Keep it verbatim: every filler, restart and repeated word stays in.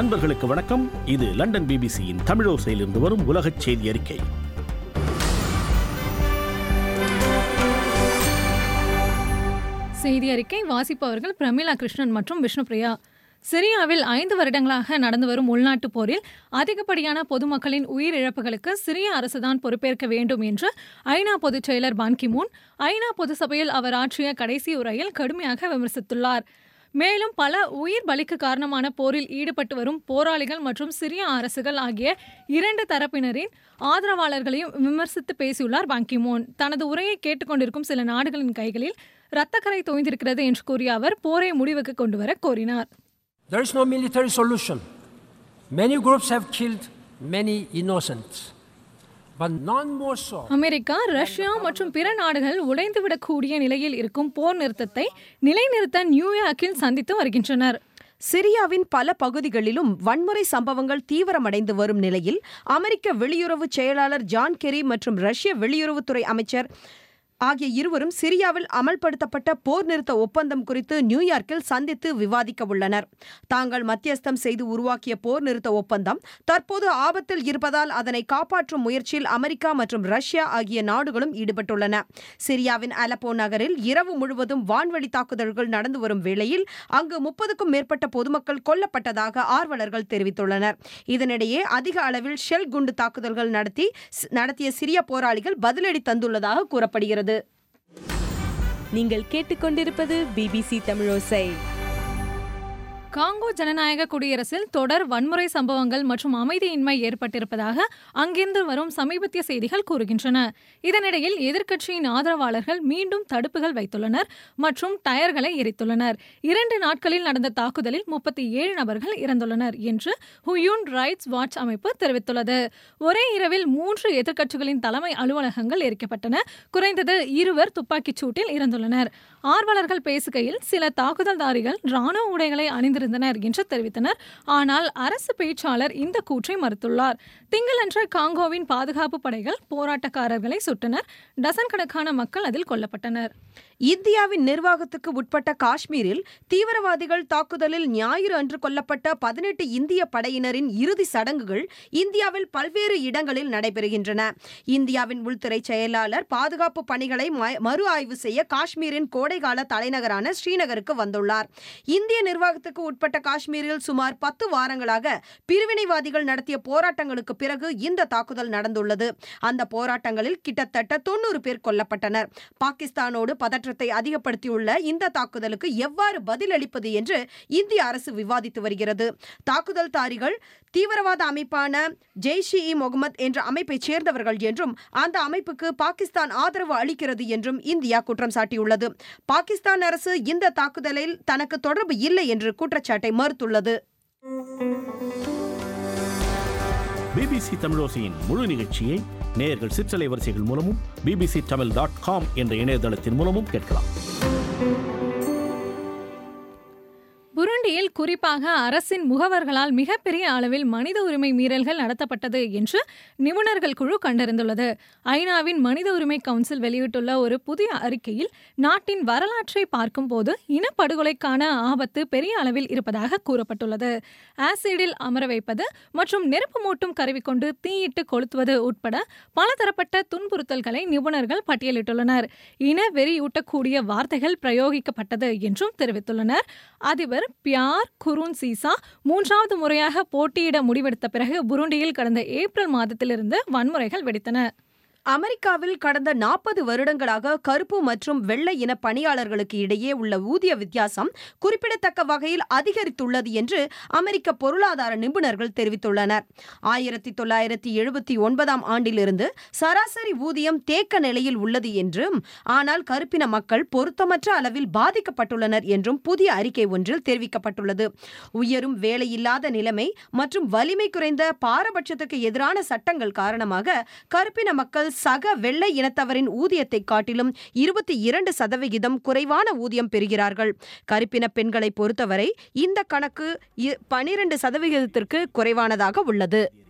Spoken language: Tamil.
அன்பர்களுக்கு வணக்கம். இது லண்டன் பிபிசியின் தமிழோசையிலிருந்து வரும் உலகச் செய்தி அறிக்கை. செய்தி அறிக்கை வாசிப்பவர்கள் பிரமிளா கிருஷ்ணன் மற்றும் விஷ்ணுபிரியா. சிரியாவில் ஐந்து வருடங்களாக நடந்து வரும் உள்நாட்டு போரில் அதிகப்படியான பொதுமக்களின் உயிரிழப்புகளுக்கு சிரிய அரசுதான் பொறுப்பேற்க வேண்டும் என்று ஐநா பொதுச் செயலர் பான் கி மூன் ஐநா பொது சபையில் அவர் ஆற்றிய கடைசி உரையில் கடுமையாக விமர்சித்துள்ளார். மேலும் பல உயிர் பலிக்கு காரணமான போரில் ஈடுபட்டு வரும் போராளிகள் மற்றும் சிரிய அரசுகள் ஆகிய இரண்டு தரப்பினரின் ஆதரவாளர்களையும் விமர்சித்து பேசியுள்ளார் பான் கி மூன். தனது உரையை கேட்டுக்கொண்டிருக்கும் சில நாடுகளின் கைகளில் இரத்தக்கரை தோய்ந்திருக்கிறது என்று கூறிய அவர் போரை முடிவுக்கு கொண்டு வர கோரினார். There is no military solution. Many groups have killed many innocents. But none more so. America, Russia மற்றும் பிற நாடுகள் உடைந்துவிடக்கூடிய நிலையில் இருக்கும் போர் நிறுத்தத்தை நிலைநிறுத்த நியூயார்க்கில் சந்தித்து வருகின்றனர். சிரியாவின் பல பகுதிகளிலும் வன்முறை சம்பவங்கள் தீவிரமடைந்து வரும் நிலையில் அமெரிக்க வெளியுறவு செயலாளர் ஜான் கெரி மற்றும் ரஷ்ய வெளியுறவுத்துறை அமைச்சர் ஆகிய இருவரும் சிரியாவில் அமல்படுத்தப்பட்ட போர் நிறுத்த ஒப்பந்தம் குறித்து நியூயார்க்கில் சந்தித்து விவாதிக்க உள்ளனர். தாங்கள் மத்தியஸ்தம் செய்து உருவாக்கிய போர் நிறுத்த ஒப்பந்தம் தற்போது ஆபத்தில் இருப்பதால் அதனை காப்பாற்றும் முயற்சியில் அமெரிக்கா மற்றும் ரஷ்யா ஆகிய நாடுகளும் ஈடுபட்டுள்ளன. சிரியாவின் அலப்போ நகரில் இரவு முழுவதும் வான்வழி தாக்குதல்கள் நடந்து வரும் வேளையில் அங்கு முப்பதுக்கும் மேற்பட்ட பொதுமக்கள் கொல்லப்பட்டதாக ஆர்வலர்கள் தெரிவித்துள்ளனர். இதனிடையே அதிக அளவில் ஷெல் குண்டு தாக்குதல்கள் நடத்தி நடத்திய சிரிய போராளிகள் பதிலடி தந்துள்ளதாக கூறப்படுகிறது. நீங்கள் கேட்டுக்கொண்டிருப்பது பிபிசி தமிழோசை. காங்கோ ஜனநாயக குடியரசில் தொடர் வன்முறை சம்பவங்கள் மற்றும் அமைதியின்மை ஏற்பட்டிருப்பதாக அங்கிருந்து வரும் சமீபத்திய செய்திகள் கூறுகின்றன. இதனிடையில் எதிர்க்கட்சியின் ஆதரவாளர்கள் மீண்டும் தடுப்புகள் வைத்துள்ளனர் மற்றும் டயர்களை எரித்துள்ளனர். இரண்டு நாட்களில் நடந்த தாக்குதலில் முப்பத்தி ஏழு நபர்கள் இறந்துள்ளனர் என்று ஹியூமன் ரைட்ஸ் வாட்ச் அமைப்பு தெரிவித்துள்ளது. ஒரே இரவில் மூன்று எதிர்க்கட்சிகளின் தலைமை அலுவலகங்கள் எரிக்கப்பட்டன. குறைந்தது இருவர் துப்பாக்கிச் சூட்டில் இறந்துள்ளனர். ஆர்வலர்கள் பேசுகையில் சில தாக்குதல்தாரிகள் ராணுவ உடைகளை அணிந்து என்று தெரிவித்தனர். ஆனால் அரசு பேச்சாளர் இந்த கூற்றை மறுத்துள்ளார். திங்களன்று காங்கோவின் பாதுகாப்பு படைகள் போராட்டக்காரர்களை சுட்டனர். டசன் கணக்கான மக்கள் அதில் கொல்லப்பட்டனர். இந்தியாவின் நிர்வாகத்துக்கு உட்பட்ட காஷ்மீரில் தீவிரவாதிகள் தாக்குதலில் ஞாயிறு அன்று கொல்லப்பட்ட பதினெட்டு இந்திய படையினரின் இறுதி சடங்குகள் இந்தியாவில் பல்வேறு இடங்களில் நடைபெறுகின்றன. இந்தியாவின் உள்துறை செயலாளர் பாதுகாப்பு பணிகளை மறு ஆய்வு செய்ய காஷ்மீரின் கோடைகால தலைநகரான ஸ்ரீநகருக்கு வந்துள்ளார். இந்திய நிர்வாகத்துக்கு உட்பட்ட காஷ்மீரில் சுமார் பத்து வாரங்களாக பிரிவினைவாதிகள் நடத்திய போராட்டங்களுக்கு பிறகு இந்த தாக்குதல் நடந்துள்ளது. அந்த போராட்டங்களில் கிட்டத்தட்ட தொன்னூறு பேர் கொல்லப்பட்டனர். பாகிஸ்தானோடு பதற்றத்தை அதிகப்படுத்தியுள்ள இந்த தாக்குதலுக்கு எவ்வாறு பதிலளிப்பது என்று இந்திய அரசு விவாதித்து வருகிறது. தாக்குதல்தாரிகள் தீவிரவாத அமைப்பான ஜெய்ஷ் இ முகமது என்ற அமைப்பை சேர்ந்தவர்கள் என்றும் அந்த அமைப்புக்கு பாகிஸ்தான் ஆதரவு அளிக்கிறது என்றும் இந்தியா குற்றம் சாட்டியுள்ளது. பாகிஸ்தான் அரசு இந்த தாக்குதலில் தனக்கு தொடர்பு இல்லை என்று குற்றச்சாட்டை மறுத்துள்ளது. பிபிசி தமிழோசையின் முழு நிகழ்ச்சியை நேயர்கள் சிற்றலை வரிசைகள் மூலமும் பிபிசி தமிழ் டாட் காம் என்ற இணையதளத்தின் மூலமும் கேட்கலாம். புருண்டியில் குறிப்பாக அரசின் முகவர்களால் மிகப்பெரிய அளவில் மனித உரிமை மீறல்கள் நடத்தப்பட்டது என்று நிபுணர்கள் குழு கண்டறிந்துள்ளது. ஐநாவின் மனித உரிமை கவுன்சில் வெளியிட்டுள்ள ஒரு புதிய அறிக்கையில் நாட்டின் வரலாற்றை பார்க்கும் போது இனப்படுகொலைக்கான ஆபத்து பெரிய அளவில் இருப்பதாக கூறப்பட்டுள்ளது. ஆசிடில் அமர வைப்பது மற்றும் நெருப்பு மூட்டும் கருவி கொண்டு தீயிட்டு கொளுத்துவது உட்பட பலதரப்பட்ட துன்புறுத்தல்களை நிபுணர்கள் பட்டியலிட்டுள்ளனர். இன வெறியூட்டக்கூடிய வார்த்தைகள் பிரயோகிக்கப்பட்டது என்றும் தெரிவித்துள்ளனர். அதிபர் பியார் குருன்சீசா மூன்றாவது முறையாக போட்டியிட முடிவெடுத்த பிறகு புருண்டியில் கடந்த ஏப்ரல் மாதத்திலிருந்து வன்முறைகள் வெடித்தன. அமெரிக்காவில் கடந்த நாற்பது வருடங்களாக கருப்பு மற்றும் வெள்ளை இன பணியாளர்களுக்கு இடையே உள்ள ஊதிய வித்தியாசம் குறிப்பிடத்தக்க வகையில் அதிகரித்துள்ளது என்று அமெரிக்க பொருளாதார நிபுணர்கள் தெரிவித்துள்ளனர். ஆயிரத்தி தொள்ளாயிரத்தி எழுபத்தி ஒன்பதாம் ஆண்டிலிருந்து சராசரி ஊதியம் தேக்க நிலையில் உள்ளது என்றும், ஆனால் கருப்பின மக்கள் பொருத்தமற்ற அளவில் பாதிக்கப்பட்டுள்ளனர் என்றும் புதிய அறிக்கை ஒன்றில் தெரிவிக்கப்பட்டுள்ளது. உயரும் வேலையில்லாத நிலைமை மற்றும் வலிமை குறைந்த பாரபட்சத்துக்கு எதிரான சட்டங்கள் காரணமாக கருப்பின மக்கள் சக வெள்ளை இனத்தவரின் ஊதியத்தை காட்டிலும் இருபத்தி இரண்டு சதவிகிதம் குறைவான ஊதியம் பெறுகிறார்கள். கருப்பின பெண்களை பொறுத்தவரை இந்த கணக்கு பனிரெண்டு சதவிகிதத்திற்கு குறைவானதாக உள்ளது.